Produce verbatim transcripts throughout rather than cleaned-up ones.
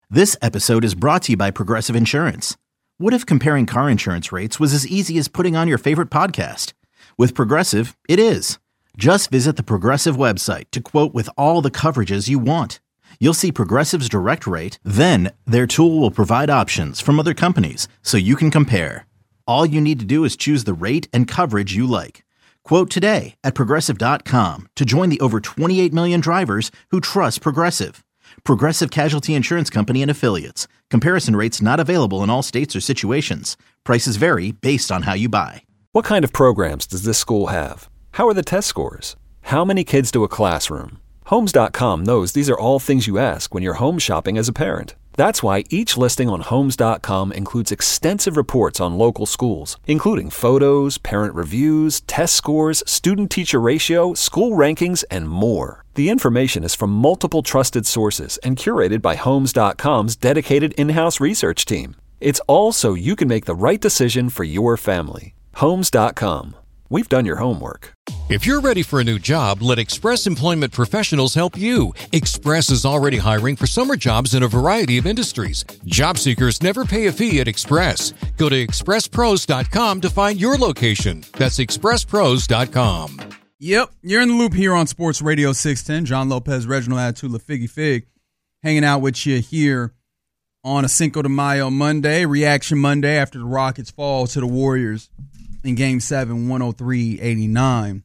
This episode is brought to you by Progressive Insurance. What if comparing car insurance rates was as easy as putting on your favorite podcast? With Progressive, it is. Just visit the Progressive website to quote with all the coverages you want. You'll see Progressive's direct rate, then their tool will provide options from other companies so you can compare. All you need to do is choose the rate and coverage you like. Quote today at progressive dot com to join the over twenty-eight million drivers who trust Progressive. Progressive Casualty Insurance Company and Affiliates. Comparison rates not available in all states or situations. Prices vary based on how you buy. What kind of programs does this school have? How are the test scores? How many kids do a classroom? Homes dot com knows these are all things you ask when you're home shopping as a parent. That's why each listing on Homes dot com includes extensive reports on local schools, including photos, parent reviews, test scores, student-teacher ratio, school rankings, and more. The information is from multiple trusted sources and curated by Homes dot com's dedicated in-house research team. It's all so you can make the right decision for your family. Homes dot com. We've done your homework. If you're ready for a new job, let Express Employment Professionals help you. Express is already hiring for summer jobs in a variety of industries. Job seekers never pay a fee at Express. Go to express pros dot com to find your location. That's express pros dot com. Yep, you're in the loop here on Sports Radio six ten. John Lopez, Reginald Atula, Figgy Fig, hanging out with you here on a Cinco de Mayo Monday, Reaction Monday after the Rockets fall to the Warriors in Game seven, one oh three eighty-nine.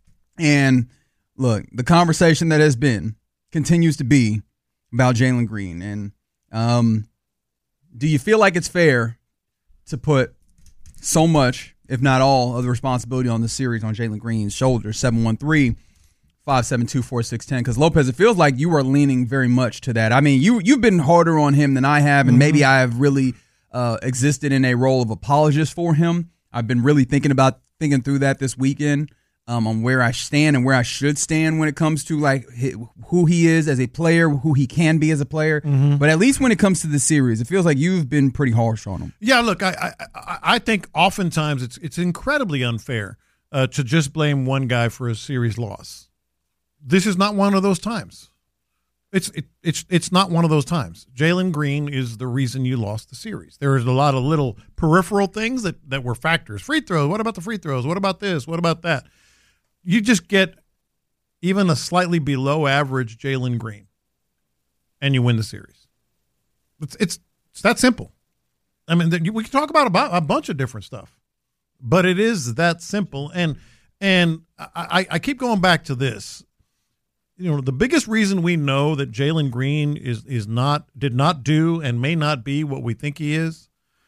And look, the conversation that has been continues to be about Jalen Green. And um, do you feel like it's fair to put so much, if not all, of the responsibility on this series on Jalen Green's shoulders? seven one three, five seven two, four six one zero. Because, Lopez, it feels like you are leaning very much to that. I mean, you, you've been harder on him than I have, and mm-hmm. maybe I have really uh, existed in a role of apologist for him. I've been really thinking about thinking through that this weekend. Um, on where I stand and where I should stand when it comes to like who he is as a player, who he can be as a player. Mm-hmm. But at least when it comes to the series, it feels like you've been pretty harsh on him. Yeah, look, I I, I think oftentimes it's it's incredibly unfair uh, to just blame one guy for a series loss. This is not one of those times. It's it, it's it's not one of those times. Jalen Green is the reason you lost the series. There is a lot of little peripheral things that, that were factors. Free throws. What about the free throws? What about this? What about that? You just get even a slightly below average Jalen Green, and you win the series. It's it's, it's that simple. I mean, we can talk about, about a bunch of different stuff, but it is that simple. And and I, I keep going back to this. You know, the biggest reason we know that Jalen Green is is not did not do and may not be what we think he is,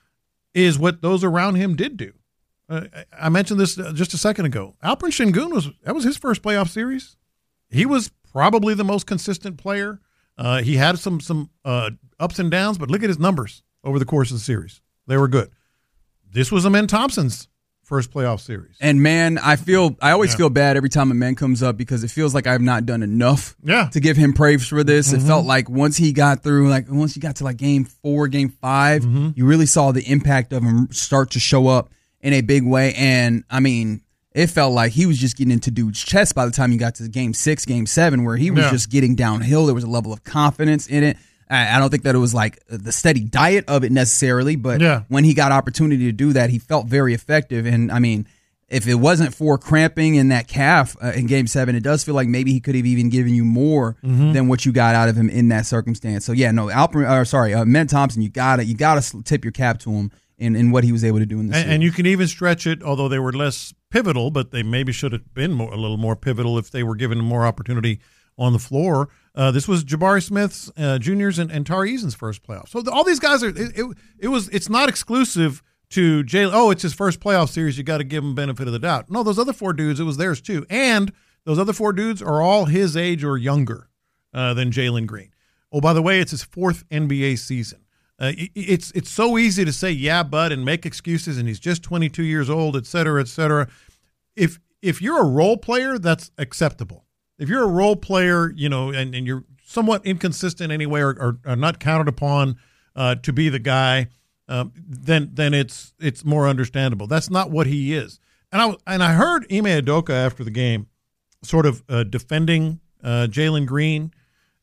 is what those around him did do. Uh, I mentioned this just a second ago. Alperen Sengun was that was his first playoff series. He was probably the most consistent player. Uh, he had some some uh, ups and downs, but look at his numbers over the course of the series. They were good. This was Amen Thompson's first playoff series. And man, I feel I always yeah. feel bad every time Amen comes up because it feels like I've not done enough yeah. to give him praise for this. Mm-hmm. It felt like once he got through, like once he got to like game four, game five, mm-hmm. you really saw the impact of him start to show up in a big way. And I mean, it felt like he was just getting into dude's chest by the time he got to game six, game seven, where he was yeah. just getting downhill. There was a level of confidence in it. I, I don't think that it was like the steady diet of it necessarily, but yeah. when he got opportunity to do that, he felt very effective. And I mean, if it wasn't for cramping in that calf uh, in game seven, it does feel like maybe he could have even given you more mm-hmm. than what you got out of him in that circumstance. So yeah, no, Alperen, or sorry, uh, Amen Thompson, you gotta, you gotta tip your cap to him in, in what he was able to do in the and, series. And you can even stretch it, although they were less pivotal, but they maybe should have been more, a little more pivotal if they were given more opportunity on the floor. Uh, this was Jabari Smith's uh, Junior's and, and Tari Eason's first playoff. So the, all these guys are. It, it, it was. It's not exclusive to Jalen. Oh, it's his first playoff series. You got to give him benefit of the doubt. No, those other four dudes, it was theirs too. And those other four dudes are all his age or younger uh, than Jalen Green. Oh, by the way, it's his fourth N B A season. Uh, it, it's it's so easy to say, yeah, bud, and make excuses, and he's just twenty-two years old, et cetera, et cetera. If, if you're a role player, that's acceptable. If you're a role player, you know, and, and you're somewhat inconsistent anyway or, or, or not counted upon uh, to be the guy, um, then then it's it's more understandable. That's not what he is. And I and I heard Ime Udoka after the game sort of uh, defending uh, Jalen Green.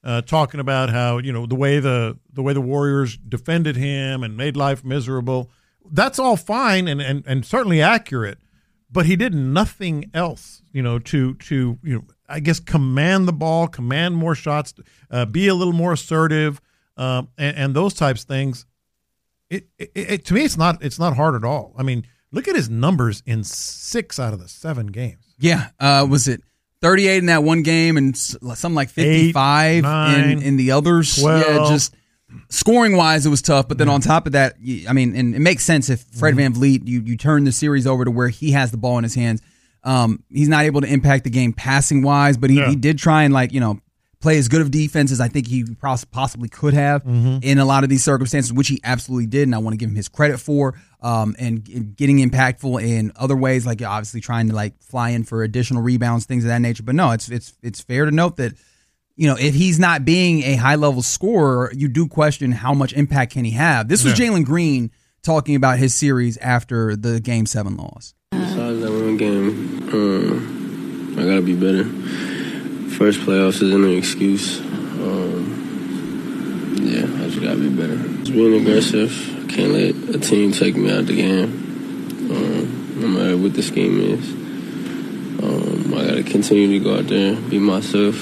uh, talking about how, you know, the way the the way the Warriors defended him and made life miserable. That's all fine and, and, and certainly accurate, but he did nothing else, you know, to to you know, I guess command the ball, command more shots, uh, be a little more assertive, um, and, and those types of things. It, it, it to me, it's not it's not hard at all. I mean, look at his numbers in six out of the seven games. Yeah, uh, was it thirty-eight in that one game and something like fifty-five Eight, nine, in, in the others? twelve. Yeah, just scoring wise, it was tough. But then on top of that, you, I mean, and it makes sense if Fred Mm-hmm. VanVleet, you you turn the series over to where he has the ball in his hands. Um, he's not able to impact the game passing wise, but he, Yeah. he did try and like you know. play as good of defense as I think he possibly could have Mm-hmm. in a lot of these circumstances, which he absolutely did, and I want to give him his credit for. Um, and, and getting impactful in other ways, like obviously trying to like fly in for additional rebounds, things of that nature. But no, it's it's it's fair to note that you know if he's not being a high level scorer, you do question how much impact can he have. This was Yeah. Jalen Green talking about his series after the Game Seven loss. Besides that one game, um, I gotta be better. First playoffs isn't an excuse. Um, yeah, I just gotta be better. Just being aggressive. Can't let a team take me out of the game. Um, no matter what the scheme is. Um, I gotta continue to go out there, be myself.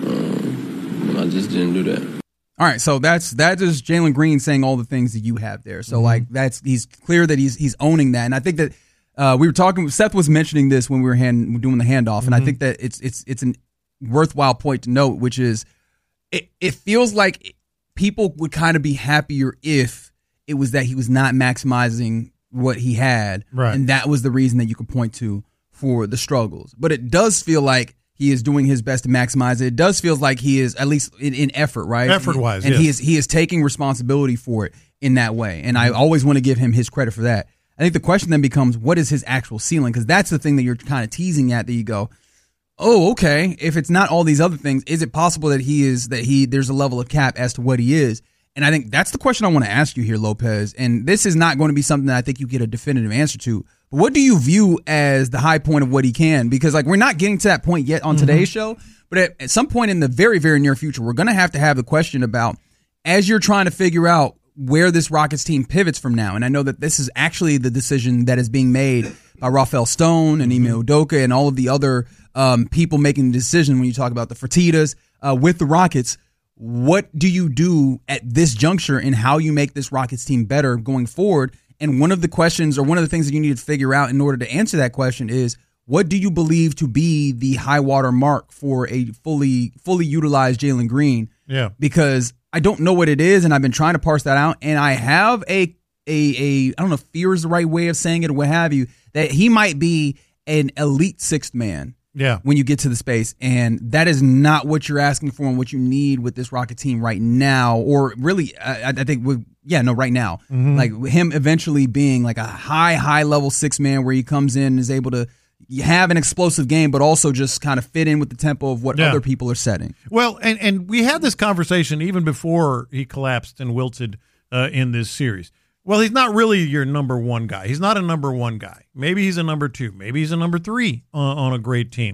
Um, and I just didn't do that. All right, so that's that is Jalen Green saying all the things that you have there. So like that's he's clear that he's he's owning that, and I think that uh, we were talking. Seth was mentioning this when we were hand, doing the handoff, and I think that it's it's it's an worthwhile point to note, which is it, it feels like people would kind of be happier if it was that he was not maximizing what he had, Right. and that was the reason that you could point to for the struggles. But it does feel like he is doing his best to maximize it. It does feel like he is, at least in, in effort, right? Effort-wise, and yes. he is he is taking responsibility for it in that way, and I always want to give him his credit for that. I think the question then becomes, what is his actual ceiling? Because that's the thing that you're kind of teasing at. That you go, oh, okay. If it's not all these other things, is it possible that he is that he there's a level of cap as to what he is? And I think that's the question I want to ask you here, Lopez. And this is not going to be something that I think you get a definitive answer to. But what do you view as the high point of what he can? Because like we're not getting to that point yet on today's show, but at, at some point in the very, very near future, we're going to have to have the question about, as you're trying to figure out where this Rockets team pivots from now. And I know that this is actually the decision that is being made by Rafael Stone and Ime Udoka and all of the other um, people making the decision when you talk about the Fertittas uh, with the Rockets. What do you do at this juncture in how you make this Rockets team better going forward? And one of the questions or one of the things that you need to figure out in order to answer that question is, what do you believe to be the high water mark for a fully fully utilized Jalen Green? Yeah. Because I don't know what it is, and I've been trying to parse that out, and I have a a a I don't know if fear is the right way of saying it or what have you, that he might be an elite sixth man. Yeah. When you get to the space, and that is not what you're asking for and what you need with this Rocket team right now, or really, I, I think, with, yeah, no, right now. Mm-hmm. Like him eventually being like a high, high level six man where he comes in and is able to have an explosive game, but also just kind of fit in with the tempo of what Yeah. other people are setting. Well, and, and we had this conversation even before he collapsed and wilted uh, in this series. Well, he's not really your number one guy. He's not a number one guy. Maybe he's a number two. Maybe he's a number three on, on a great team.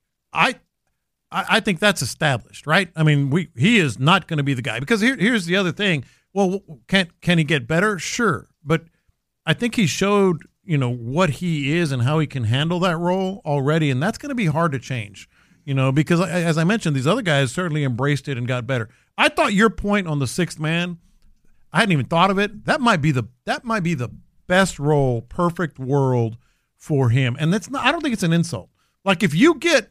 I, I I think that's established, right? I mean, we he is not going to be the guy, because here, here's the other thing. Well, can can he get better? Sure, but I think he showed, you know, what he is and how he can handle that role already, and that's going to be hard to change, you know, because as I mentioned, these other guys certainly embraced it and got better. I thought your point on the sixth man, I hadn't even thought of it. That might be the that might be the best role, perfect world for him. And that's not, I don't think it's an insult. Like if you get,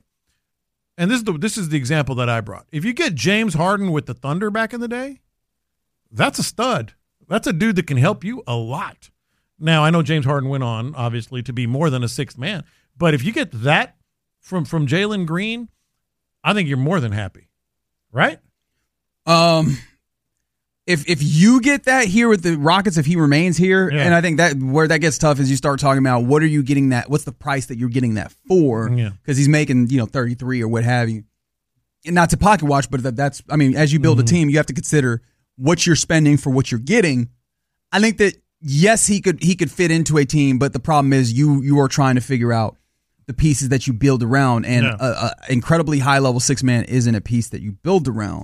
and this is the this is the example that I brought. If you get James Harden with the Thunder back in the day, that's a stud. That's a dude that can help you a lot. Now, I know James Harden went on, obviously, to be more than a sixth man. But if you get that from from Jalen Green, I think you're more than happy. Right? Um, if if you get that here with the Rockets, if he remains here, Yeah. and I think that where that gets tough is you start talking about what are you getting that, what's the price that you're getting that for? Yeah. Because he's making, you know, thirty-three or what have you. And not to pocket watch, but that, that's, I mean, as you build Mm-hmm. a team, you have to consider what you're spending for what you're getting. I think that yes, he could he could fit into a team, but the problem is you you are trying to figure out the pieces that you build around, and Yeah. a, a incredibly high level six man isn't a piece that you build around.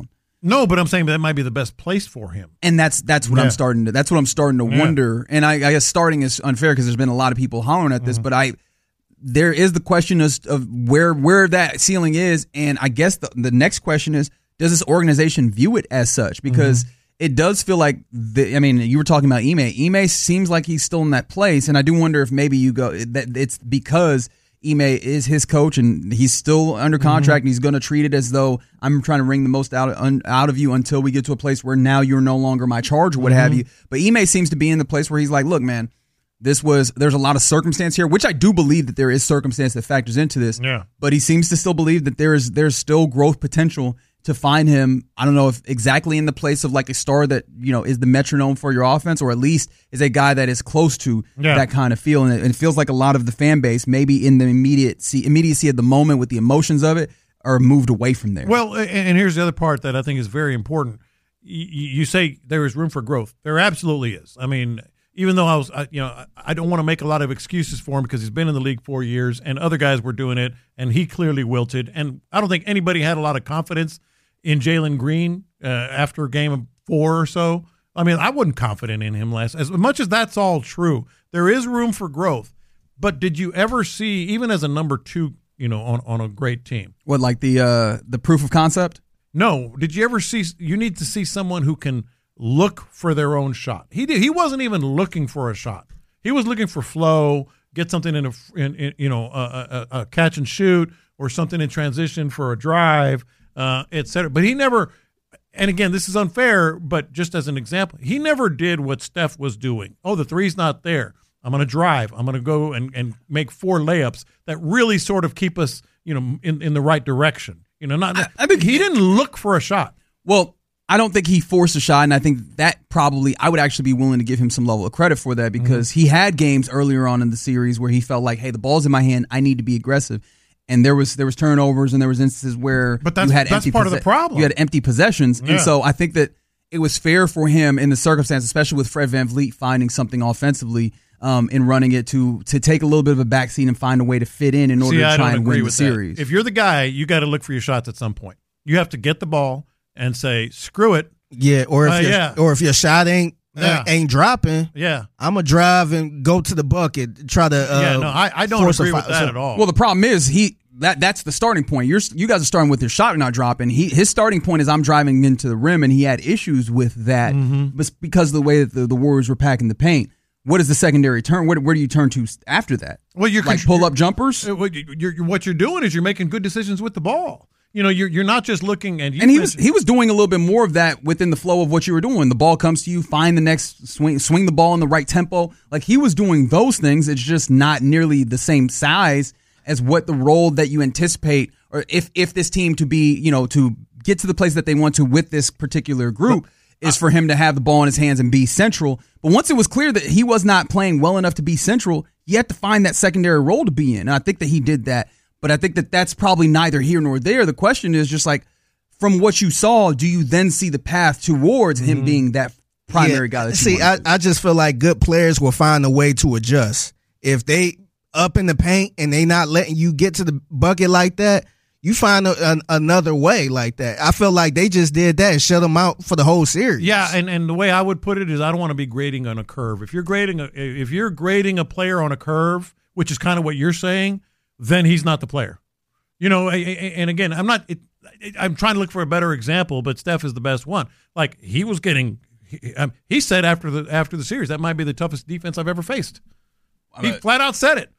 No, but I'm saying that might be the best place for him. And that's that's what Yeah. I'm starting to that's what I'm starting to Yeah. wonder. And I, I guess starting is unfair because there's been a lot of people hollering at this, Mm-hmm. but I there is the question of, of where where that ceiling is, and I guess the, the next question is, does this organization view it as such? Because Mm-hmm. it does feel like the, I mean, you were talking about Ime. Ime seems like he's still in that place, and I do wonder if maybe you go that it's because Ime is his coach and he's still under contract Mm-hmm. and he's going to treat it as though I'm trying to wring the most out of, un, out of you until we get to a place where now you're no longer my charge or what Mm-hmm. have you. But Ime seems to be in the place where he's like, look, man, this was there's a lot of circumstance here, which I do believe that there is circumstance that factors into this. Yeah. But he seems to still believe that there is there's still growth potential to find him. I don't know if exactly in the place of like a star that, you know, is the metronome for your offense, or at least is a guy that is close to Yeah. that kind of feel. And it, and it feels like a lot of the fan base, maybe in the immediacy, immediacy of the moment with the emotions of it, are moved away from there. Well, and, and here's the other part that I think is very important. You, you say there is room for growth. There absolutely is. I mean, even though I was, I, you know, I don't want to make a lot of excuses for him because he's been in the league four years and other guys were doing it, and he clearly wilted. And I don't think anybody had a lot of confidence in Jalen Green uh, after game four or so. I mean, I wasn't confident in him last. As much as that's all true, there is room for growth. But did you ever see, even as a number two, you know, on, on a great team? What, like the uh, the proof of concept? No. Did you ever see? You need to see someone who can look for their own shot. He did. He wasn't even looking for a shot. He was looking for flow, get something in a, in, in, you know, a, a, a catch and shoot, or something in transition for a drive, uh, et cetera. But he never. And again, this is unfair, but just as an example, he never did what Steph was doing. Oh, the three's not there. I'm going to drive. I'm going to go and, and make four layups that really sort of keep us, you know, in, in the right direction. You know, not. I, I think he didn't look for a shot. Well, I don't think he forced a shot, and I think that probably I would actually be willing to give him some level of credit for that because mm-hmm. he had games earlier on in the series where he felt like, hey, the ball's in my hand, I need to be aggressive. And there was there was turnovers and there was instances where but that's, you had that's empty part posse- of the problem. You had empty possessions. Yeah. And so I think that it was fair for him in the circumstance, especially with Fred VanVleet finding something offensively um, in running it to to take a little bit of a backseat and find a way to fit in in order See, to I try don't and agree win the with series. That. If you're the guy, you got to look for your shots at some point. You have to get the ball and say, screw it. Yeah, or if Uh, your, yeah. or if your shot ain't Yeah. ain't dropping, Yeah. I'm gonna drive and go to the bucket, try to. Uh, yeah, no, I, I don't force a agree fi- with that so- at all. Well, the problem is he that that's the starting point. You're you guys are starting with your shot not dropping. He his starting point is I'm driving into the rim, and he had issues with that, Mm-hmm. but because of the way that the, the Warriors were packing the paint. What is the secondary turn? Where, where do you turn to after that? well, you're Like pull up jumpers. Uh, What you- you're, what you're doing is you're making good decisions with the ball. You know, you're you're not just looking and you And he was mentioned- he was doing a little bit more of that within the flow of what you were doing. The ball comes to you, find the next swing, swing the ball in the right tempo. Like he was doing those things. It's just not nearly the same size as what the role that you anticipate, or if if this team to be, you know, to get to the place that they want to with this particular group is for him to have the ball in his hands and be central. But once it was clear that he was not playing well enough to be central, you have to find that secondary role to be in. And I think that he did that. But I think that that's probably neither here nor there. The question is just like, from what you saw, do you then see the path towards him Mm-hmm. being that primary Yeah. guy that you See, want? I, I just feel like good players will find a way to adjust. If they up in the paint and they not letting you get to the bucket like that, you find a, an, another way like that. I feel like they just did that and shut them out for the whole series. Yeah, and, and the way I would put it is I don't want to be grading on a curve. If you're grading a if you're grading a player on a curve, which is kind of what you're saying, then he's not the player. You know, and again, I'm not. It, I'm trying to look for a better example, but Steph is the best one. Like he was getting, he, um, he said after the after the series that might be the toughest defense I've ever faced. He flat out said it.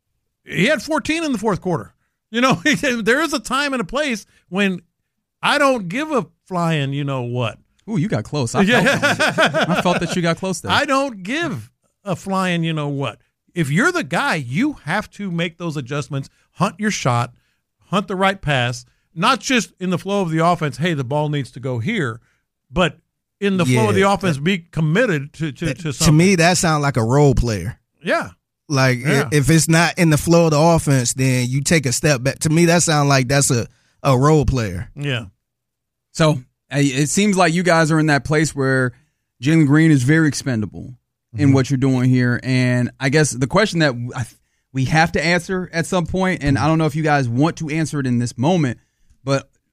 He had fourteen in the fourth quarter. You know, there is a time and a place when I don't give a flying. You know what? Ooh, you got close. I felt, that. I felt that you got close there. I don't give a flying. You know what? If you're the guy, you have to make those adjustments. Hunt your shot. Hunt the right pass, not just in the flow of the offense, hey, the ball needs to go here, but in the flow Yeah, of the offense, be committed to, to, to something. To me, that sounds like a role player. Yeah. Like Yeah. if it's not in the flow of the offense, then you take a step back. To me, that sounds like that's a, a role player. Yeah. So uh, it seems like you guys are in that place where Jalen Green is very expendable in Mm-hmm. what you're doing here. And I guess the question that I, we have to answer at some point, and I don't know if you guys want to answer it in this moment, but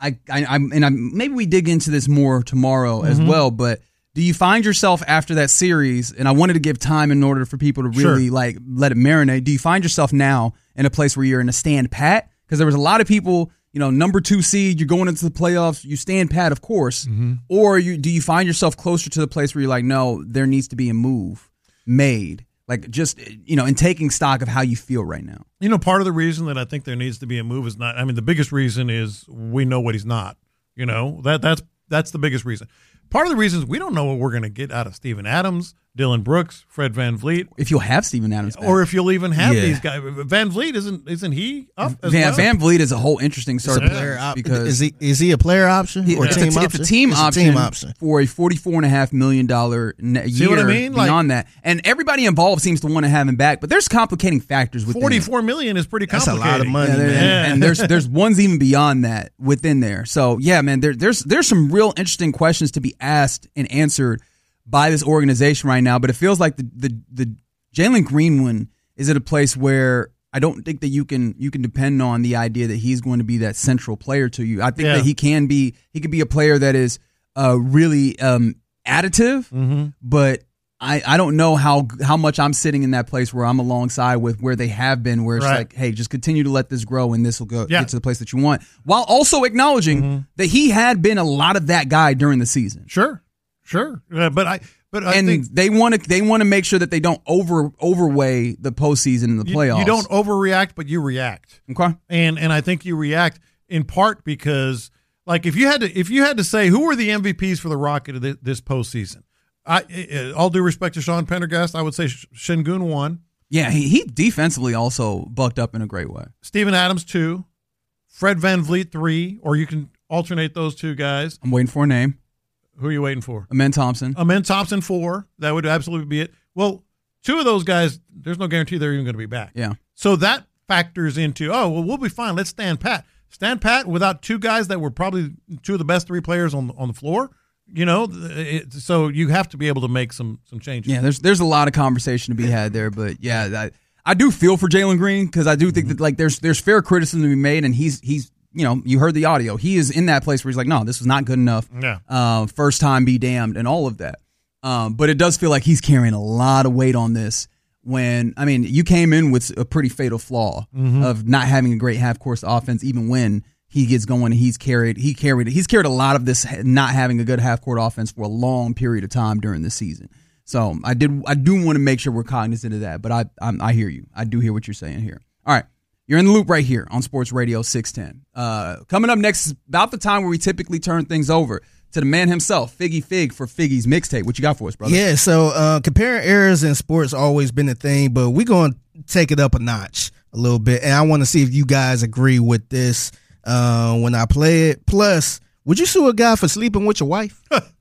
I, I, I'm, and I'm, maybe we dig into this more tomorrow mm-hmm. as well, but do you find yourself after that series, and I wanted to give time in order for people to really sure. like let it marinate, do you find yourself now in a place where you're in a stand pat? Because there was a lot of people, you know, number two seed, you're going into the playoffs, you stand pat, of course, mm-hmm. or you do you find yourself closer to the place where you're like, no, there needs to be a move made? Like just, you know, in taking stock of how you feel right now. You know, part of the reason that I think there needs to be a move is not, I mean, the biggest reason is we know what he's not. You know, that that's that's the biggest reason. Part of the reason is we don't know what we're going to get out of Steven Adams, Dylan Brooks, Fred VanVleet. If you'll have Steven Adams back. Or if you'll even have yeah. these guys. VanVleet, isn't isn't he up as Van, well? VanVleet is a whole interesting sort of player op- because is he is he a player option or it's team a, option? It's a team, it's option, a team option for a forty-four point five million dollars a See year what I mean? beyond like, that. And everybody involved seems to want to have him back, but there's complicating factors within forty-four it. million is pretty That's complicated. a lot of money, yeah, man. Yeah. And there's there's ones even beyond that within there. So, yeah, man, there, there's there's some real interesting questions to be asked and answered by this organization right now, but it feels like the the, the Jalen Green one is at a place where I don't think that you can you can depend on the idea that he's going to be that central player to you. I think yeah. that he can be he could be a player that is uh, really um, additive, mm-hmm. but I, I don't know how how much I'm sitting in that place where I'm alongside with where they have been, where it's right. like, hey, just continue to let this grow and this will go yeah. get to the place that you want, while also acknowledging mm-hmm. that he had been a lot of that guy during the season. Sure. Sure, uh, but I, but I and think they want to they want to make sure that they don't over overweigh the postseason and the you, playoffs. you don't overreact, but you react. Okay, and and I think you react in part because, like, if you had to if you had to say who were the M V Ps for the Rocket this, this postseason, I, all due respect to Sean Pendergast, I would say Şengün won. Yeah, he, he defensively also bucked up in a great way. Steven Adams two, Fred VanVleet three, or you can alternate those two guys. I'm waiting for a name. Who are you waiting for? Amen Thompson. Amen Thompson four. That would absolutely be it. Well, two of those guys, there's no guarantee they're even going to be back. Yeah. So that factors into, oh, well, we'll be fine. Let's stand pat. Stand pat without two guys that were probably two of the best three players on on the floor. You know, it, so you have to be able to make some some changes. Yeah, there's there's a lot of conversation to be had there, but yeah, I, I do feel for Jalen Green because I do think that like there's there's fair criticism to be made, and he's he's. You know, you heard the audio. He is in that place where he's like, no, this was not good enough. Yeah. Uh, first time be damned and all of that. Um, but it does feel like he's carrying a lot of weight on this when, I mean, you came in with a pretty fatal flaw mm-hmm. of not having a great half-course offense even when he gets going and he's carried, he carried, he's carried a lot of this not having a good half-court offense for a long period of time during this season. So I did, I do want to make sure we're cognizant of that, but I, I'm, I hear you. I do hear what you're saying here. All right. You're in the loop right here on Sports Radio six ten. Uh, coming up next is about the time where we typically turn things over to the man himself, Figgy Fig, for Figgy's mixtape. What you got for us, brother? Yeah, so uh, comparing errors in sports always been a thing, but we're going to take it up a notch a little bit, and I want to see if you guys agree with this uh, when I play it. Plus, would you sue a guy for sleeping with your wife?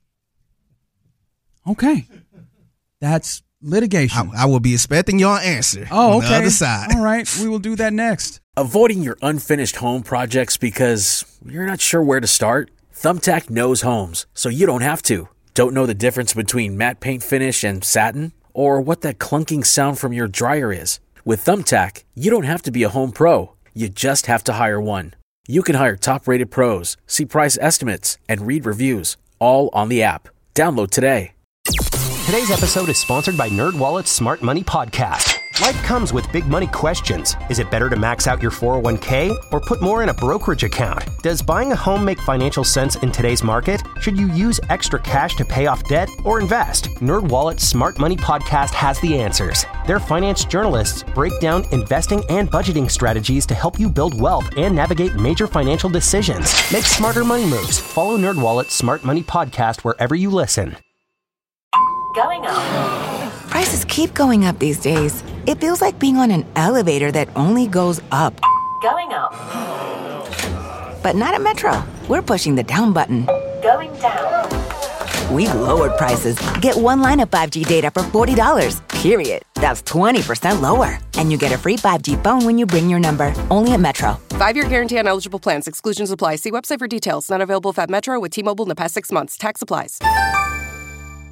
Okay. That's litigation. I, I will be expecting your answer oh, on okay. the other side. All right, we will do that next. Avoiding your unfinished home projects because you're not sure where to start? Thumbtack knows homes, so you don't have to. Don't know the difference between matte paint finish and satin? Or what that clunking sound from your dryer is? With Thumbtack, you don't have to be a home pro. You just have to hire one. You can hire top-rated pros, see price estimates, and read reviews, all on the app. Download today. Today's episode is sponsored by NerdWallet's Smart Money Podcast. Life comes with big money questions. Is it better to max out your four oh one k or put more in a brokerage account? Does buying a home make financial sense in today's market? Should you use extra cash to pay off debt or invest? NerdWallet's Smart Money Podcast has the answers. Their finance journalists break down investing and budgeting strategies to help you build wealth and navigate major financial decisions. Make smarter money moves. Follow NerdWallet's Smart Money Podcast wherever you listen. Going up. Prices keep going up these days. It feels like being on an elevator that only goes up. Going up. But not at Metro. We're pushing the down button. Going down. We've lowered prices. Get one line of five G data for forty dollars, period. That's twenty percent lower. And you get a free five G phone when you bring your number. Only at Metro. Five-year guarantee on eligible plans. Exclusions apply. See website for details. Not available at Metro with T-Mobile in the past six months. Tax applies.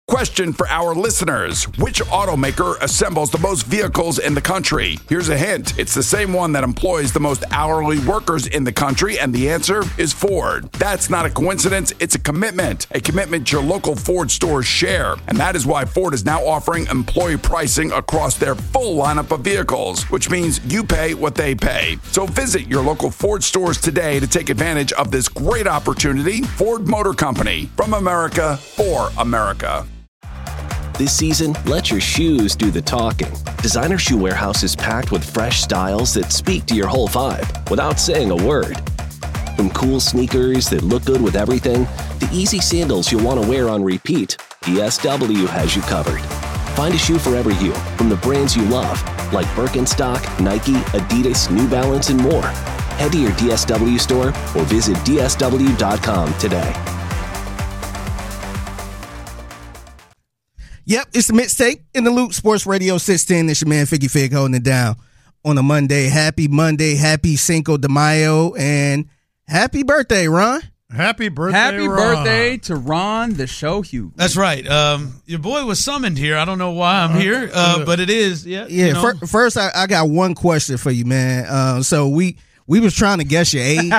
Question for our listeners. Which automaker assembles the most vehicles in the country? Here's a hint. It's the same one that employs the most hourly workers in the country, and the answer is Ford. That's not a coincidence. It's a commitment. A commitment your local Ford stores share. And that is why Ford is now offering employee pricing across their full lineup of vehicles, which means you pay what they pay. So visit your local Ford stores today to take advantage of this great opportunity. Ford Motor Company. From America, for America. This season, let your shoes do the talking. Designer Shoe Warehouse is packed with fresh styles that speak to your whole vibe without saying a word. From cool sneakers that look good with everything, to easy sandals you'll want to wear on repeat, D S W has you covered. Find a shoe for every you from the brands you love, like Birkenstock, Nike, Adidas, New Balance, and more. Head to your D S W store or visit D S W dot com today. Yep, it's the mixtape in the Loop Sports Radio six ten. It's your man Figgy Fig holding it down on a Monday. Happy Monday, happy Cinco de Mayo, and happy birthday, Ron. Happy birthday, Happy Ron. birthday to Ron the Show Hugh. That's right. Um, your boy was summoned here. I don't know why I'm here, uh, but it is. Yeah. Yeah. You know. fir- first, I, I got one question for you, man. Uh, so we we was trying to guess your age.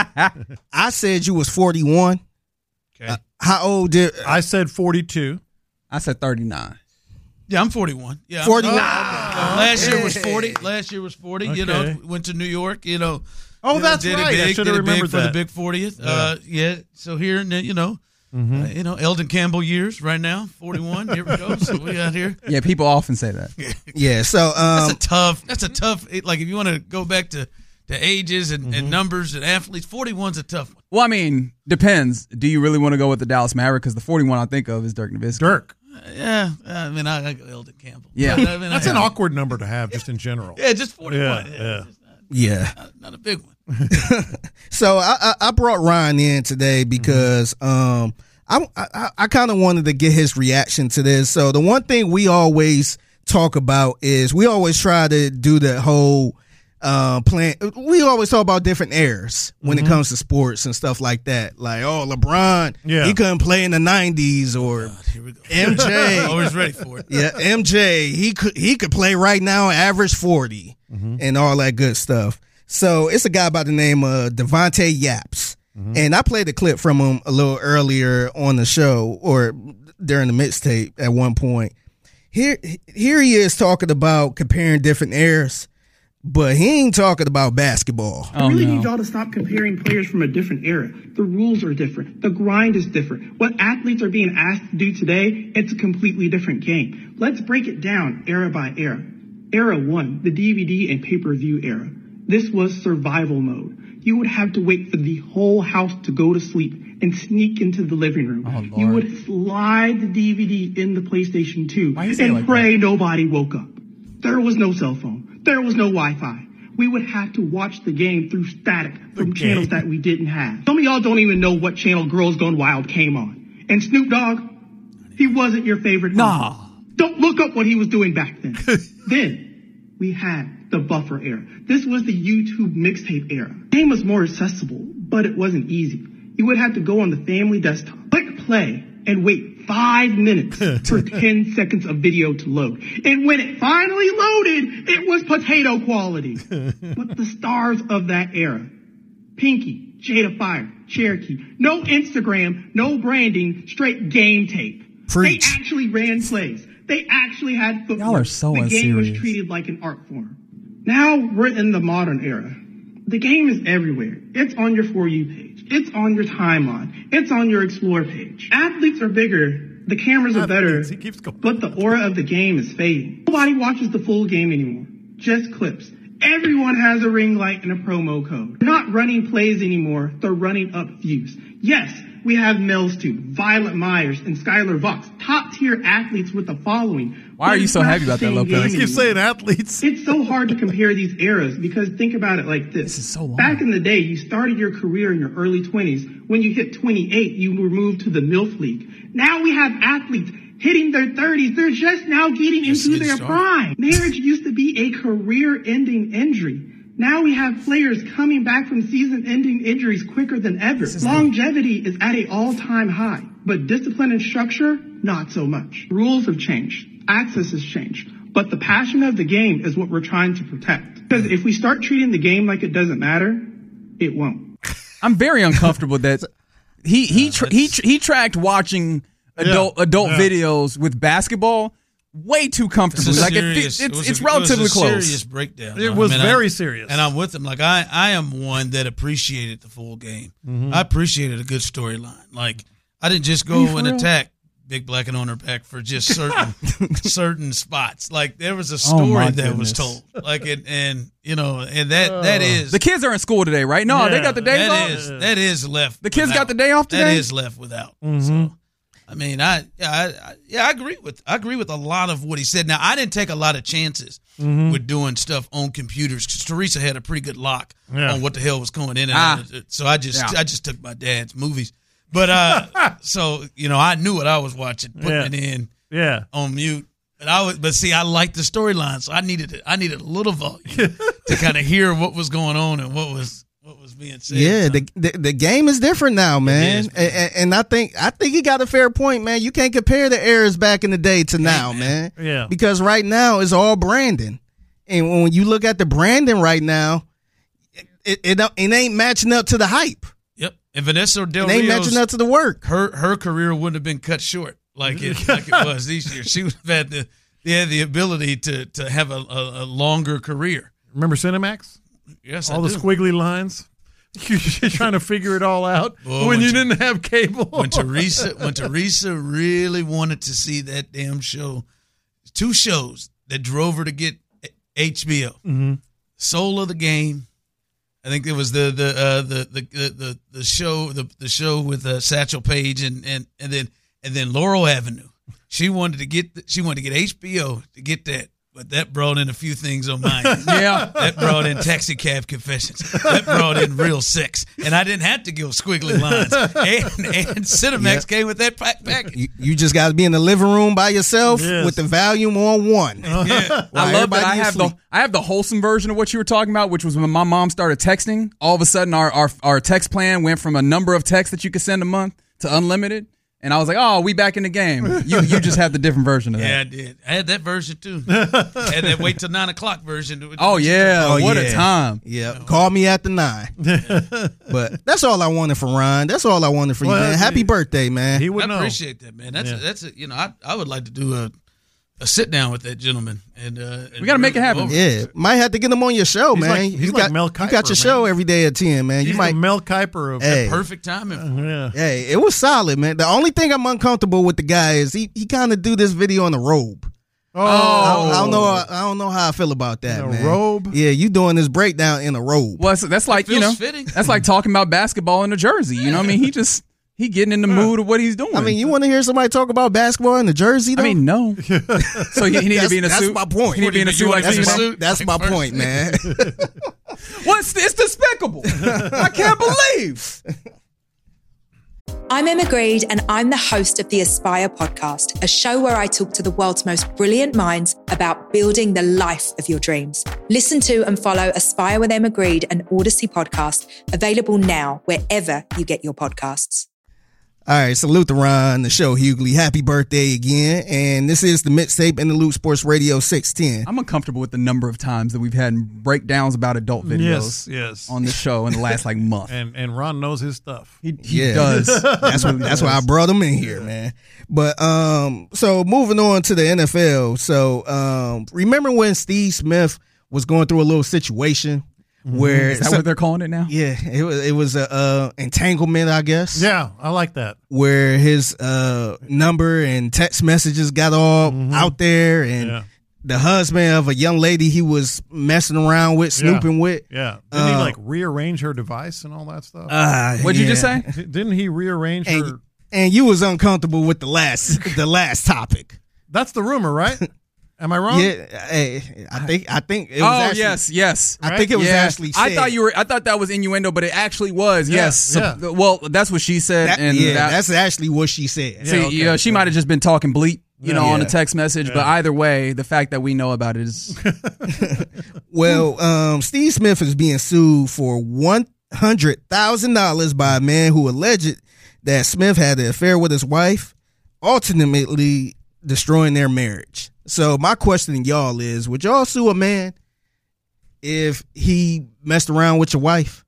I said you was forty-one. Okay. Uh, how old did I said forty-two. I said thirty-nine. Yeah, I'm forty-one. Yeah, forty-nine. Uh, last year was forty. Last year was forty. Okay. You know, went to New York. You know. Oh, you know, that's did right. It big, I should did have it big remembered for that. the big fortieth. Yeah. Uh, yeah. So here, you know, Mm-hmm. uh, you know, Eldon Campbell years right now, forty-one. Here we go. So we got here. Yeah, people often say that. Yeah. So um, that's a tough. That's a tough. Like if you want to go back to, to ages and, Mm-hmm. and numbers and athletes, forty-one's a tough one. Well, I mean, depends. Do you really want to go with the Dallas Mavericks? Because the forty-one I think of is Dirk Nowitzki. Dirk. Uh, yeah, I mean, I, I go Eldon Campbell. Yeah. But, I mean, That's I, an awkward number to have just in general. Yeah, just forty-one. Yeah, Yeah, yeah. just not, yeah. not, not a big one. So I, I, I brought Ryan in today because um, I I, I kind of wanted to get his reaction to this. So the one thing we always talk about is we always try to do the whole uh, plan. We always talk about different eras when Mm-hmm. it comes to sports and stuff like that. Like, oh, LeBron, Yeah. he couldn't play in the nineties, or God, here we go. M J. Always ready for it. Yeah, M J, he could he could play right now, average forty, Mm-hmm. and all that good stuff. So it's a guy by the name of Devontae Yaps, Mm-hmm. and I played a clip from him a little earlier on the show or during the mixtape at one point. Here, here he is talking about comparing different eras, but he ain't talking about basketball. I really need y'all to stop comparing players from a different era. The rules are different. The grind is different. What athletes are being asked to do today, it's a completely different game. Let's break it down era by era. Era one, the D V D and pay-per-view era. This was survival mode. You would have to wait for the whole house to go to sleep and sneak into the living room. Oh, you would slide the D V D in the PlayStation two Why you say it and like pray nobody woke up. There was no cell phone. There was no Wi-Fi. We would have to watch the game through static from game. channels that we didn't have. Some of y'all don't even know what channel Girls Gone Wild came on. And Snoop Dogg, he wasn't your favorite. Nah. artist. Don't look up what he was doing back then. Then we had the buffer era. This was the YouTube mixtape era. The game was more accessible, but it wasn't easy. You would have to go on the family desktop, click play, and wait five minutes for ten seconds of video to load. And when it finally loaded, it was potato quality. But the stars of that era, Pinky, Jada Fire, Cherokee, no Instagram, no branding, straight game tape. Preach. They actually ran plays. They actually had footwork. Y'all are so The game was unserious. treated like an art form. Now we're in the modern era. The game is everywhere. It's on your For You page. It's on your timeline. It's on your Explore page. Athletes are bigger. The cameras are better. Athletes, he keeps going. But the aura of the game is fading. Nobody watches the full game anymore. Just clips. Everyone has a ring light and a promo code. They're not running plays anymore. They're running up views. Yes, we have Mills too, Violet Myers and Skylar Vox, top tier athletes with a following. Why are you so happy about that, Lopez? I keep saying athletes. It's so hard to compare these eras because think about it like this. This is so long. Back in the day, you started your career in your early twenties. When you hit twenty-eight, you were moved to the MILF League. Now we have athletes hitting their thirties. They're just now getting Just into getting their started. prime. Marriage used to be a career-ending injury. Now we have players coming back from season-ending injuries quicker than ever. Longevity is at an all-time high, but discipline and structure, not so much. Rules have changed. Access has changed. But the passion of the game is what we're trying to protect. Because if we start treating the game like it doesn't matter, it won't. I'm very uncomfortable that he he tra- he tra- he tracked watching adult yeah, adult yeah. videos with basketball way too comfortably. Like serious, it, it's it it's a, relatively it was a close. Serious breakdown. It I was mean, very I, serious, and I'm with him. Like I I am one that appreciated the full game. Mm-hmm. I appreciated a good storyline. Like I didn't just go and real? attack Big Black and on her back for just certain certain spots. Like there was a story oh that was told. Like it, and you know, and that uh, that is the kids are in school today, right? No, yeah, they got the days that off. Is, that is left. The kids without. got the day off today. That is left without. Mm-hmm. So, I mean, I yeah, I, I, yeah, I agree with I agree with a lot of what he said. Now, I didn't take a lot of chances mm-hmm. with doing stuff on computers because Teresa had a pretty good lock yeah. on what the hell was going in and ah. out. So I just yeah. I just took my dad's movies. But uh, so you know, I knew what I was watching, putting yeah. it in, yeah, on mute. But I was, but see, I liked the storyline, so I needed it. I needed a little volume to kind of hear what was going on and what was what was being said. Yeah, the, the the game is different now, man. Is, man. And, and I think I think he got a fair point, man. You can't compare the eras back in the day to now, man. man. Yeah, because right now it's all branding, and when you look at the branding right now, it it, it ain't matching up to the hype. Yep. And Vanessa Del They ain't Rio's, matching up to the work. Her her career wouldn't have been cut short like it like it was this year. She would have had the they had the ability to to have a, a, a longer career. Remember Cinemax? Yes, all I the do. squiggly lines. You're trying to figure it all out Boy, when you when didn't have cable. When Teresa when Teresa really wanted to see that damn show, two shows that drove her to get H B O. Mm-hmm. Soul of the Game. I think it was the the uh, the, the the the show the the show with uh, Satchel Paige and, and and then and then Laurel Avenue. She wanted to get she wanted to get H B O to get that, but that brought in a few things on mine. Yeah, that brought in Taxi Cab Confessions. That brought in Real Sex, and I didn't have to give squiggly lines. And, and Cinemax yep. came with that pack package. You, you just got to be in the living room by yourself yes. with the volume on one. Uh-huh. Yeah. I love that I have the I have the wholesome version of what you were talking about, which was when my mom started texting. All of a sudden, our our, our text plan went from a number of texts that you could send a month to unlimited. And I was like, oh, we back in the game. You you just have the different version of that. Yeah, I did. I had that version, too. I had that wait till nine o'clock version. Oh, yeah. Oh, what yeah. a time. Yeah. Call me after nine. But that's all I wanted for Ron. That's all I wanted for well, you, man. Happy he, birthday, man. He would I know. appreciate that, man. That's, yeah. a, that's a, you know, I, I would like to do a, a sit down with that gentleman. and, uh, and We got to make it happen. Yeah. Might have to get him on your show, he's man. Like, he's you, like got, Mel Kiper, you got your man. show every day at ten, man. He's you might the Mel Kiper of hey. perfect timing. Uh, yeah. Hey, it was solid, man. The only thing I'm uncomfortable with the guy is he, he kind of do this video in a robe. Oh, I don't, I don't know. I don't know how I feel about that, in a man. robe? Yeah, you doing this breakdown in a robe. Well, that's, that's like, you know, fitting. that's like talking about basketball in a jersey. You know what I mean? He just, he getting in the mood of what he's doing. I mean, you want to hear somebody talk about basketball in a jersey, though? I mean, no. So he, he need to be in a that's suit. That's my point. He need to be in a suit like that's this. my, suit? that's Like my first. point, man. What's it's despicable. I can't believe. I'm Emma Greed, and I'm the host of the Aspire podcast, a show where I talk to the world's most brilliant minds about building the life of your dreams. Listen to and follow Aspire with Emma Greed, an Odyssey podcast, available now wherever you get your podcasts. All right, salute to Ron, the show Hughley. Happy birthday again. And this is the Mixtape in the Loop Sports Radio six ten. I'm uncomfortable with the number of times that we've had breakdowns about adult videos yes, yes. on this show in the last like month. And and Ron knows his stuff. He, he yeah. does. That's what that's why I brought him in here, man. But um so moving on to the N F L. So um remember when Steve Smith was going through a little situation? Where is that so, what they're calling it now? Yeah, it was it was a uh, entanglement, I guess. Yeah, I like that. Where his uh, number and text messages got all mm-hmm. out there, and yeah. the husband of a young lady he was messing around with, snooping yeah. with. Yeah, didn't uh, he like rearrange her device and all that stuff? Uh, What'd yeah. you just say? Didn't he rearrange and, her? And you was uncomfortable with the last the last topic. That's the rumor, right? Am I wrong? Yeah, hey, I think I think it was oh actually, yes, yes. I right? think it was yeah. actually said. I thought you were. I thought that was innuendo, but it actually was. Yeah, yes. So, yeah. well, that's what she said. That, and yeah, that, that's actually what she said. See, yeah, okay. yeah, she might have just been talking bleep. you know, Yeah. on a text message. Yeah. But either way, the fact that we know about it is Well, um, Steve Smith is being sued for one hundred thousand dollars by a man who alleged that Smith had an affair with his wife, ultimately destroying their marriage. So my question to y'all is, would y'all sue a man if he messed around with your wife?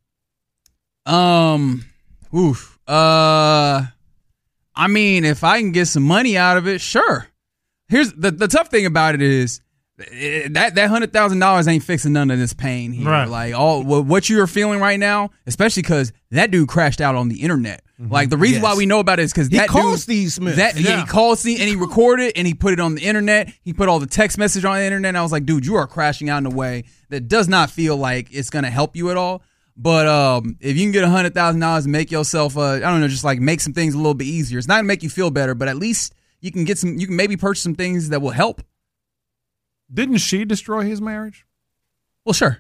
Um, oof. Uh, I mean, if I can get some money out of it, sure. Here's the the tough thing about it is eh, that that hundred thousand dollars ain't fixing none of this pain here. Right. Like all wh- what you are feeling right now, especially because that dude crashed out on the internet. Like the reason Yes. why we know about it is because He that called dude, Steve Smith. That yeah. Yeah. he called Steve and he recorded it and he put it on the internet. He put all the text message on the internet. And I was like, dude, you are crashing out in a way that does not feel like it's gonna help you at all. But um, if you can get a hundred thousand dollars and make yourself, uh, I don't know, just like make some things a little bit easier. It's not gonna make you feel better, but at least you can get some. You can maybe purchase some things that will help. Didn't she destroy his marriage? Well, sure.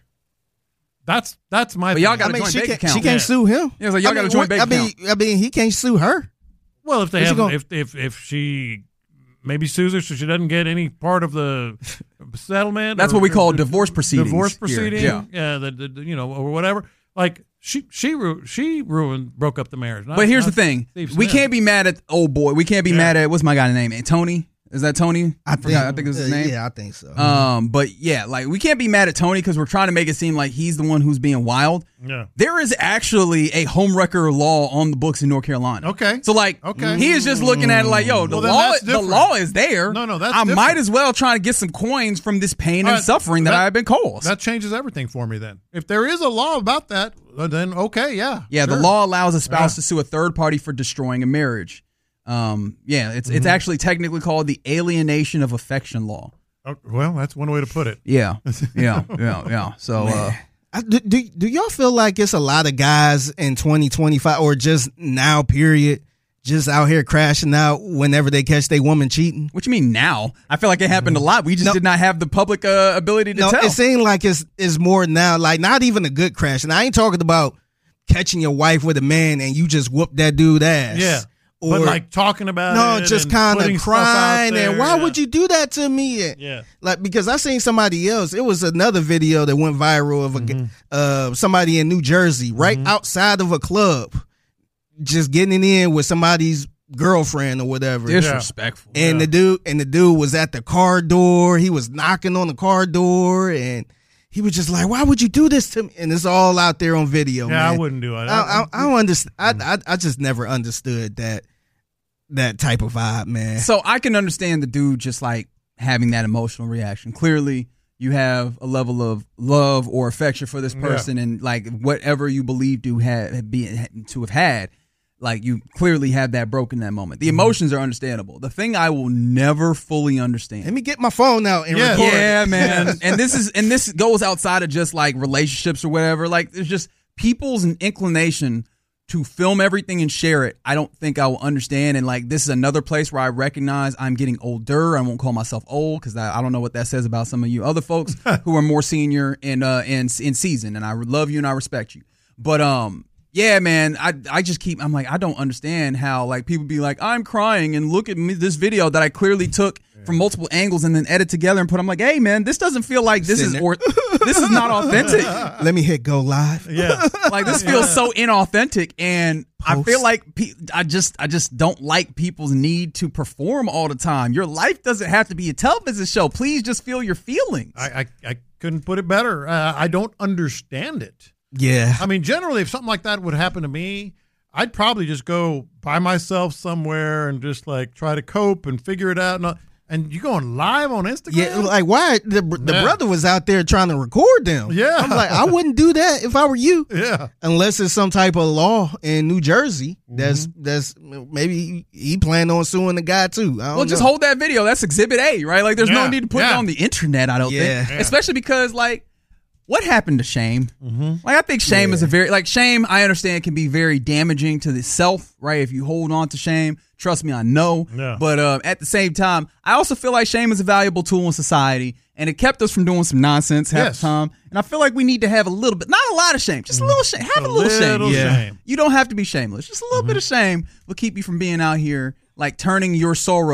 That's that's my. But y'all thing. got I a mean, joint she bank can't, account. she can't Yeah. sue him. Yeah, it's like y'all I got mean, a joint what- bank I mean, account. I mean, he can't sue her. Well, if they What's have, he gonna- if if if she maybe sues her so she doesn't get any part of the settlement. That's or- what we call or- divorce proceedings Divorce here. proceeding. Yeah. Yeah, the, the, you know, or whatever. Like she she ru- she ruined broke up the marriage. Not- But here's the not thing: Steve we Smith. can't be mad at old boy. We can't be Yeah. mad at what's my guy's name? Tony. Is that Tony? I forgot. I think it's his uh, name. Yeah, I think so. Um, but yeah, like we can't be mad at Tony because we're trying to make it seem like he's the one who's being wild. Yeah. There is actually a homewrecker law on the books in North Carolina. Okay. So like, Okay. he is just looking at it like, yo, the Well, then law, that's the different. law is there. No, no, that's I different. might as well try to get some coins from this pain All and right, suffering that, that- I have been caused. That changes everything for me. Then, if there is a law about that, uh, then okay, yeah, Yeah, the sure. law allows a spouse Yeah. to sue a third party for destroying a marriage. Um, yeah, it's Mm-hmm. it's actually technically called the alienation of affection law. Oh, well, that's one way to put it. Yeah, yeah, yeah, yeah. So, uh, I, do, do do y'all feel like it's a lot of guys in twenty twenty-five or just now period just out here crashing out whenever they catch their woman cheating? what you mean now? I feel like it happened a lot. We just No. did not have the public uh, ability to No, tell. it seems like it's it's more now, like not even a good crash. And I ain't talking about catching your wife with a man and you just whoop that dude ass. Yeah, Or, but like talking about no, it just and kind putting of stuff out crying there, and why yeah. would you do that to me? And, Yeah. like because I seen somebody else. It was another video that went viral of a Mm-hmm. uh somebody in New Jersey, right outside of a club, just getting in with somebody's girlfriend or whatever. Disrespectful. And the dude and the dude was at the car door. He was knocking on the car door and he was just like, "Why would you do this to me?" And it's all out there on video. Yeah, man. I wouldn't do it. I, I, I don't understand. I, I I just never understood that that type of vibe, man. So I can understand the dude just like having that emotional reaction. Clearly, you have a level of love or affection for this person, and like whatever you believe to have be to have had, like you clearly have that broken that moment. The emotions are understandable. The thing I will never fully understand. Let me get my phone out and Yeah. record. Yeah, man. And this is and this goes outside of just like relationships or whatever. Like there's just people's inclination to film everything and share it. I don't think I will understand. And like this is another place where I recognize I'm getting older. I won't call myself old because I, I don't know what that says about some of you other folks who are more senior in uh in in season. And I love you and I respect you. But um. Yeah, man, I I just keep, I'm like, I don't understand how, like, people be like, I'm crying and look at me, this video that I clearly took from multiple angles and then edit together and put, I'm like, hey, man, this doesn't feel like this is, Sitting or this is not authentic. Let me hit go live. Yeah. Like, this feels so inauthentic. And I Post. feel like, pe- I just, I just don't like people's need to perform all the time. Your life doesn't have to be a television show. Please just feel your feelings. I, I I couldn't put it better. Uh, I don't understand it. Yeah. I mean, generally, if something like that would happen to me, I'd probably just go by myself somewhere and just like try to cope and figure it out. And, all- and you going live on Instagram? Yeah, like why the the Yeah. brother was out there trying to record them. Yeah. I'm like, I wouldn't do that if I were you. Yeah. Unless it's some type of law in New Jersey that's Mm-hmm. that's maybe he planned on suing the guy too. I don't Well, just know. hold that video. That's Exhibit A, right? Like, there's no Yeah, need to put it yeah. on the internet, I don't Yeah. think. Yeah. Especially because, like, what happened to shame? Mm-hmm. Like, I think shame is a very, like, shame, I understand, can be very damaging to the self, right? If you hold on to shame, trust me, I know. Yeah. But uh, at the same time, I also feel like shame is a valuable tool in society, and it kept us from doing some nonsense half Yes. the time. And I feel like we need to have a little bit, not a lot of shame, just a little shame. Have a, A little, little shame. Yeah. shame. You don't have to be shameless. Just a little bit of shame will keep you from being out here, like, turning your sorrow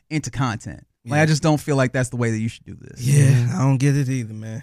into content. Like yeah. I just don't feel like that's the way that you should do this. Yeah, I don't get it either, man.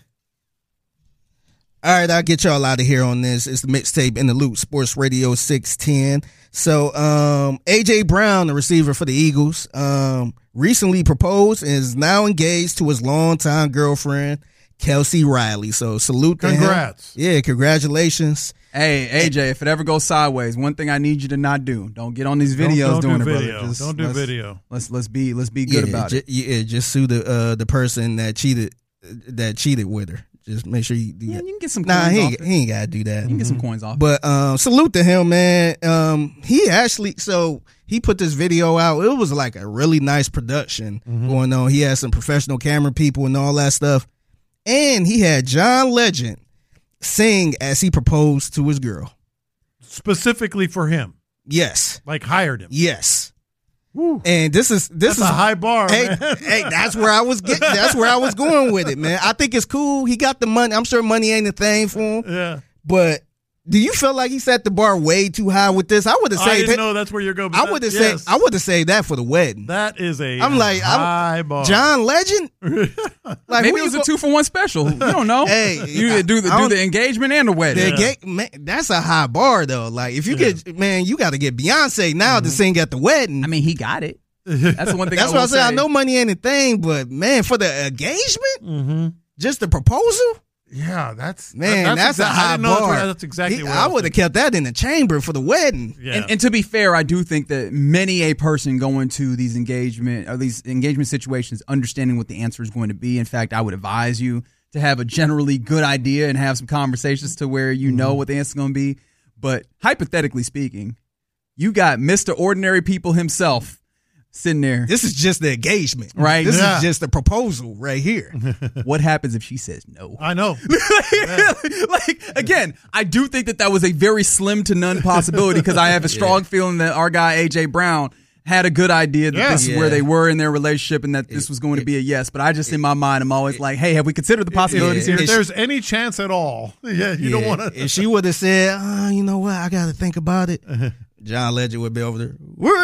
All right, I'll get y'all out of here on this. It's the Mixtape in the Loop, Sports Radio six ten. So, um, A J. Brown, the receiver for the Eagles, um, recently proposed and is now engaged to his longtime girlfriend, Kelsey Riley. So, salute to Congrats. him. Yeah, congratulations. Hey, A J, if it ever goes sideways, one thing I need you to not do: don't get on these videos don't, don't doing do it, video. brother. Just, don't do let's, video. Let's let's be let's be good yeah, about j- it. Yeah, just sue the uh, the person that cheated that cheated with her. Just make sure you. you yeah, you can get some. Nah, coins he off ain't, it. he ain't gotta do that. You can get some coins off. But um, salute to him, man. Um, he actually so he put this video out. It was like a really nice production mm-hmm. going on. He had some professional camera people and all that stuff, and he had John Legend sing as he proposed to his girl, specifically for him. Yes, like hired him. Yes. Woo. And this is this that's is a high bar. Hey, man. hey, that's where I was getting. That's where I was going with it, man. I think it's cool. He got the money. I'm sure money ain't a thing for him. Yeah. But do you feel like he set the bar way too high with this? I would have said. I didn't know that's where you're going. I would have yes. said. I would have said that for the wedding. That is a. I'm like high I'm, bar. John Legend. Like maybe it was go- a two for one special. You don't know. Hey, you do the do the engagement and the wedding. The yeah. ga- man, that's a high bar though. Like if you yeah. get man, you got to get Beyonce now mm-hmm. to sing at the wedding. I mean, he got it. That's the one thing. That's I what I said. say. I know money ain't a thing, but man, for the engagement, mm-hmm. just the proposal. Yeah, that's man. That, that's, that's a high bar. That's, that's exactly. He, what I, I would have kept that in the chamber for the wedding. Yeah. And, and to be fair, I do think that many a person going to these engagement or these engagement situations, understanding what the answer is going to be. In fact, I would advise you to have a generally good idea and have some conversations to where you mm-hmm. know what the answer is going to be. But hypothetically speaking, you got Mister Ordinary People himself sitting there. This is just the engagement, right? This yeah. is just the proposal right here. What happens if she says no? I know. yeah. Like again, I do think that that was a very slim to none possibility because I have a strong yeah. feeling that our guy A J. Brown had a good idea that yeah. this is yeah. where they were in their relationship and that this it, was going it, to be a yes. But I just it, in my mind, I'm always it, like, hey, have we considered the possibilities yeah, here? If there's any chance at all, yeah, you yeah. don't want to. If she would have said, oh, you know what, I got to think about it. John Legend would be over there.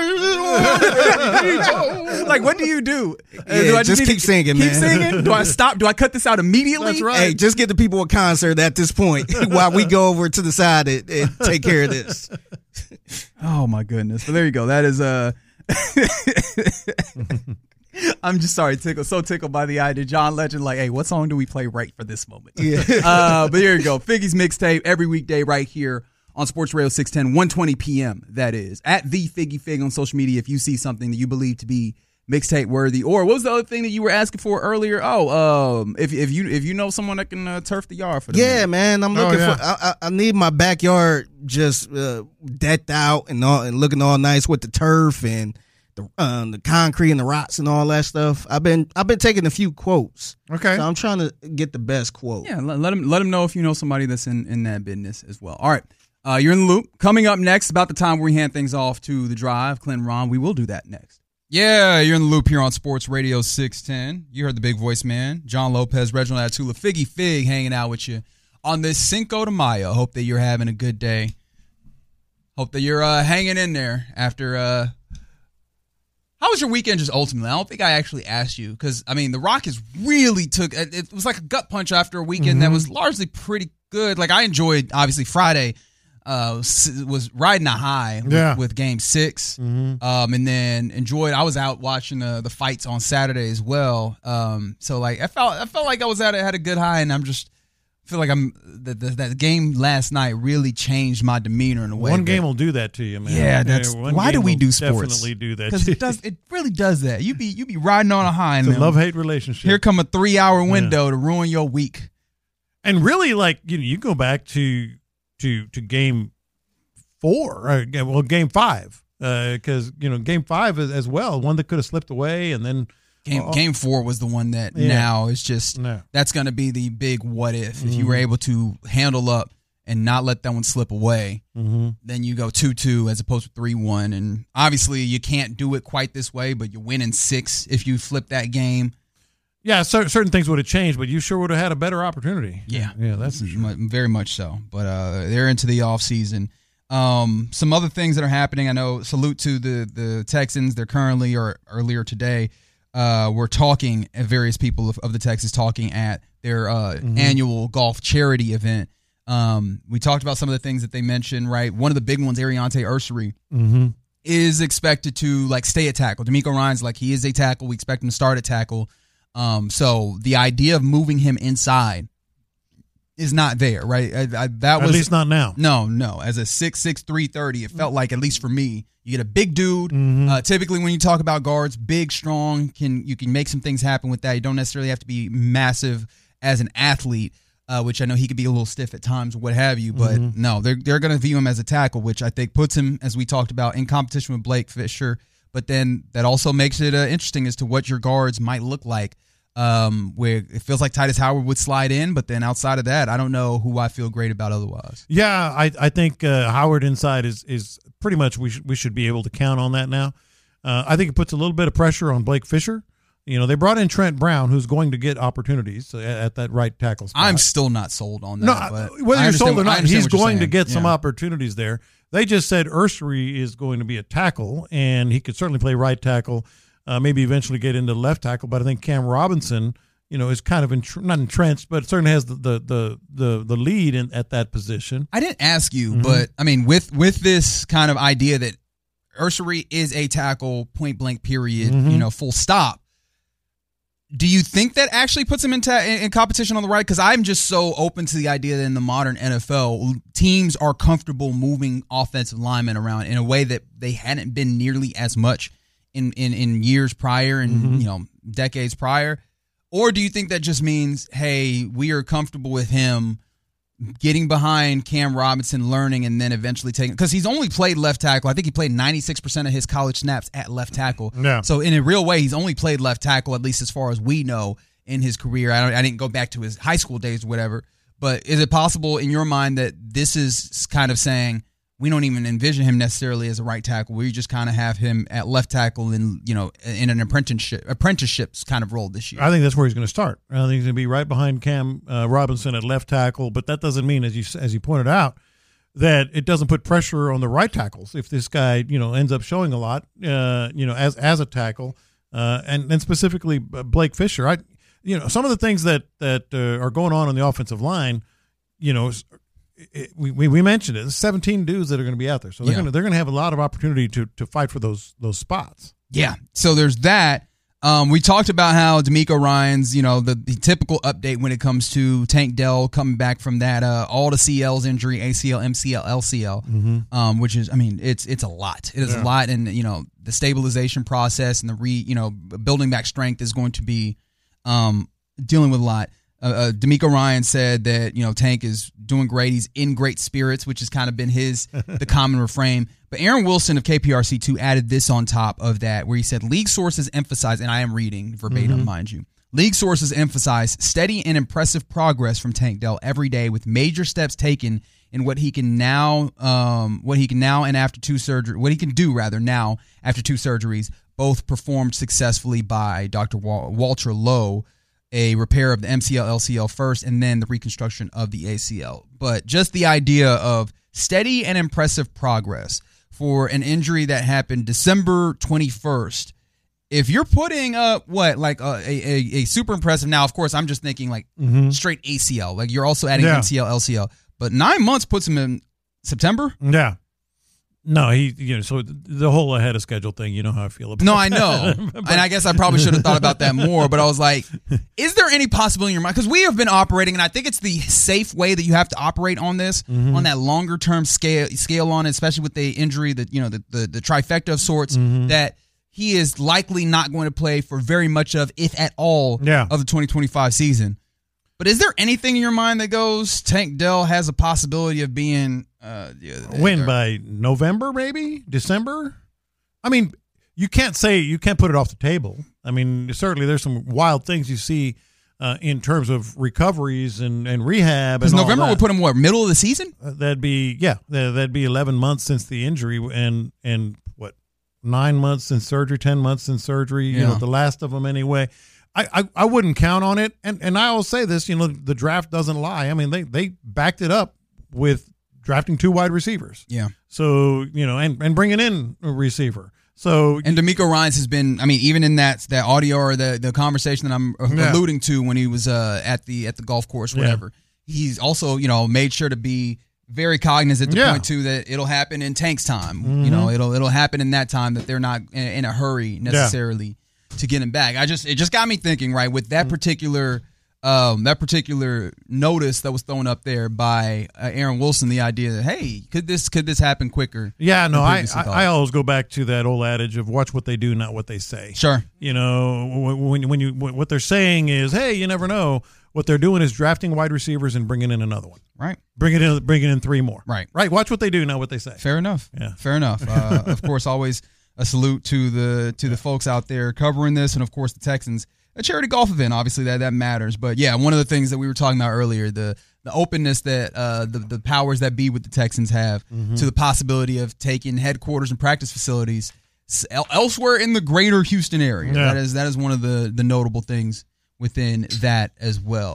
Like, what do you do? Yeah, uh, do I just, just keep singing, keep man. Keep singing? Do I stop? Do I cut this out immediately? That's right. Hey, just get the people a concert at this point while we go over to the side and, and take care of this. Oh my goodness! But there you go. That is uh I'm just sorry, tickled, so tickled by the idea. John Legend, like, hey, what song do we play right for this moment? Yeah. uh, but here you go. Figgy's Mixtape every weekday right here on Sports Radio six ten, one twenty p.m. That is at the Figgy Fig on social media. If you see something that you believe to be mixtape worthy, or what was the other thing that you were asking for earlier? Oh, um, if if you if you know someone that can uh, turf the yard for them. Yeah, man, I'm looking oh, yeah. for. I, I need my backyard just uh, decked out and all and looking all nice with the turf and the um, the concrete and the rocks and all that stuff. I've been I've been taking a few quotes. Okay, so I'm trying to get the best quote. Yeah, let, let them let them know if you know somebody that's in in that business as well. All right. Uh, you're in the loop. Coming up next, about the time where we hand things off to the drive, Clint and Ron, we will do that next. Yeah, you're in the loop here on Sports Radio six ten. You heard the big voice man, John Lopez, Reginald Atula, Figgy Fig hanging out with you on this Cinco de Mayo. Hope that you're having a good day. Hope that you're uh, hanging in there after. Uh, how was your weekend just ultimately? I don't think I actually asked you because, I mean, the Rockets really took, it was like a gut punch after a weekend mm-hmm. that was largely pretty good. Like, I enjoyed, obviously, Friday. Uh, was riding a high with, yeah. with Game Six, mm-hmm. um, and then enjoyed. I was out watching the the fights on Saturday as well. Um, so like I felt I felt like I was at had a good high, and I'm just feel like I'm that that game last night really changed my demeanor in a way. One that, game will do that to you, man. Yeah, that's yeah, why do we do sports? Definitely do that because it does. It really does that. You be you be riding on a high, it's and a love hate relationship. Here come a three hour window yeah. to ruin your week. And really, like you know, you go back to to to game. Four, or, well, game five, because uh, you know game five is, as well, one that could have slipped away, and then game uh, game four was the one that yeah. now is just no. that's going to be the big what if. Mm-hmm. If you were able to handle up and not let that one slip away, mm-hmm. then you go two two as opposed to three one, and obviously you can't do it quite this way, but you win in six if you flip that game. Yeah, so, certain things would have changed, but you sure would have had a better opportunity. Yeah, yeah, that's very much so. But uh, they're into the off season. Um, some other things that are happening. I know. Salute to the the Texans. They're currently or earlier today. Uh, we're talking at various people of, of the Texans talking at their uh, mm-hmm. annual golf charity event. Um, we talked about some of the things that they mentioned, right? One of the big ones, Ariante Ursary, mm-hmm. is expected to like stay at tackle. D'Amico Ryan's like, he is a tackle. We expect him to start at tackle. Um, so the idea of moving him inside is not there, right? I, I, that was at least not now. No, no. As a six six three thirty, it felt like, at least for me, you get a big dude. Mm-hmm. Uh, typically, when you talk about guards, big, strong, can you can make some things happen with that. You don't necessarily have to be massive as an athlete, uh, which I know he could be a little stiff at times, what have you. But Mm-hmm. no, they're they're going to view him as a tackle, which I think puts him, as we talked about, in competition with Blake Fisher. But then that also makes it uh, interesting as to what your guards might look like. Um, where it feels like Titus Howard would slide in, but then outside of that, I don't know who I feel great about otherwise. Yeah, I I think uh, Howard inside is is pretty much we should we should be able to count on that now. Uh, I think it puts a little bit of pressure on Blake Fisher. You know, they brought in Trent Brown, who's going to get opportunities at, at that right tackle spot. I'm still not sold on that. No, but whether I you're sold or what- I not, understand he's what you're going to saying. get some Yeah. opportunities there. They just said Ursary is going to be a tackle, and he could certainly play right tackle, uh, maybe eventually get into left tackle. But I think Cam Robinson, you know, is kind of entr- not entrenched, but certainly has the the the the, the lead in, at that position. I didn't ask you, Mhm. but I mean, with with this kind of idea that Ursary is a tackle, point blank, period, Mhm. you know, full stop. Do you think that actually puts him in, ta- in competition on the right? Because I'm just so open to the idea that in the modern N F L, teams are comfortable moving offensive linemen around in a way that they hadn't been nearly as much in in, in years prior and Mhm. you know decades prior. Or do you think that just means, hey, we are comfortable with him getting behind Cam Robinson, learning, and then eventually taking – because he's only played left tackle. I think he played ninety-six percent of his college snaps at left tackle. Yeah. So in a real way, he's only played left tackle, at least as far as we know, in his career. I, don't, I didn't go back to his high school days or whatever. But is it possible in your mind that this is kind of saying – we don't even envision him necessarily as a right tackle. We just kind of have him at left tackle in, you know, in an apprenticeship apprenticeships kind of role this year. I think that's where he's going to start. I think he's going to be right behind Cam uh, Robinson at left tackle, but that doesn't mean, as you as you pointed out, that it doesn't put pressure on the right tackles. If this guy, you know, ends up showing a lot, uh, you know, as as a tackle, uh, and and specifically Blake Fisher, I, you know, some of the things that that uh, are going on in the offensive line, you know. It, we, we we mentioned it. There's seventeen dudes that are going to be out there, so they're Yeah. going to they're going to have a lot of opportunity to to fight for those those spots. Yeah. So there's that. Um, we talked about how D'Amico Ryan's, you know, the, the typical update when it comes to Tank Dell coming back from that uh, all the C L's injury, A C L, M C L, L C L, Mm-hmm. um, which is, I mean, it's it's a lot. It is Yeah. a lot, and you know, the stabilization process and the re, you know, building back strength is going to be um, dealing with a lot. Uh, uh, D'Amico Ryan said that, you know, Tank is doing great. He's in great spirits, which has kind of been his, the common refrain. But Aaron Wilson of K P R C two added this on top of that, where he said, league sources emphasize, and I am reading verbatim, Mhm. mind you, league sources emphasize steady and impressive progress from Tank Dell every day, with major steps taken in what he can now, um, what he can now and after two surgery, what he can do rather now after two surgeries, both performed successfully by Doctor Wal- Walter Lowe, a repair of the M C L, L C L first, and then the reconstruction of the A C L. But just the idea of steady and impressive progress for an injury that happened December twenty-first. If you're putting up what, like a, a, a super impressive, now of course I'm just thinking like Mhm. straight A C L, like you're also adding Yeah. M C L, L C L, but nine months puts him in September. Yeah. No, he, you know, so the whole ahead of schedule thing, you know how I feel about No, I that. know. But- And I guess I probably should have thought about that more, but I was like, is there any possibility in your mind? Because we have been operating, and I think it's the safe way that you have to operate on this, Mhm. on that longer term scale scale on it, especially with the injury, that, you know, the, the, the trifecta of sorts, Mhm. that he is likely not going to play for very much of, if at all, Yeah. of the twenty twenty-five season. But is there anything in your mind that goes, Tank Dell has a possibility of being uh, When, by November, maybe December? I mean, you can't say, you can't put it off the table. I mean, certainly there's some wild things you see uh, in terms of recoveries and, and rehab. Because and all November that. would put him what, middle of the season? Uh, that'd be yeah. that- That'd be eleven months since the injury, and and what, nine months since surgery, ten months since surgery. You Yeah. know, the last of them anyway. I, I, I wouldn't count on it, and and I will say this. You know, the draft doesn't lie. I mean, they they backed it up with drafting two wide receivers. Yeah. So, you know, and, and bringing in a receiver. So and D'Amico Ryans has been, I mean, even in that that audio or the, the conversation that I'm yeah. alluding to when he was uh, at the at the golf course, whatever, yeah. he's also, you know, made sure to be very cognizant to yeah. point to that it'll happen in Tank's time. Mm-hmm. You know, it'll it'll happen in that time that they're not in, in a hurry necessarily yeah. to get him back. I just it just got me thinking, right, with that particular um, that particular notice that was thrown up there by uh, Aaron Wilson, the idea that hey, could this could this happen quicker? Yeah, no, I, I I always go back to that old adage of watch what they do, not what they say. Sure, you know when when you what they're saying is hey, you never know. What they're doing is drafting wide receivers and bringing in another one. Right. Bringing in, bringing in three more. Right. Right. Watch what they do, not what they say. Fair enough. Yeah. Fair enough. Uh, of course, always a salute to the to the folks out there covering this, and of course the Texans. A charity golf event, obviously that that matters. But yeah, one of the things that we were talking about earlier, the the openness that uh, the the powers that be with the Texans have mm-hmm. to the possibility of taking headquarters and practice facilities elsewhere in the greater Houston area. Yeah. That is that is one of the the notable things within that as well.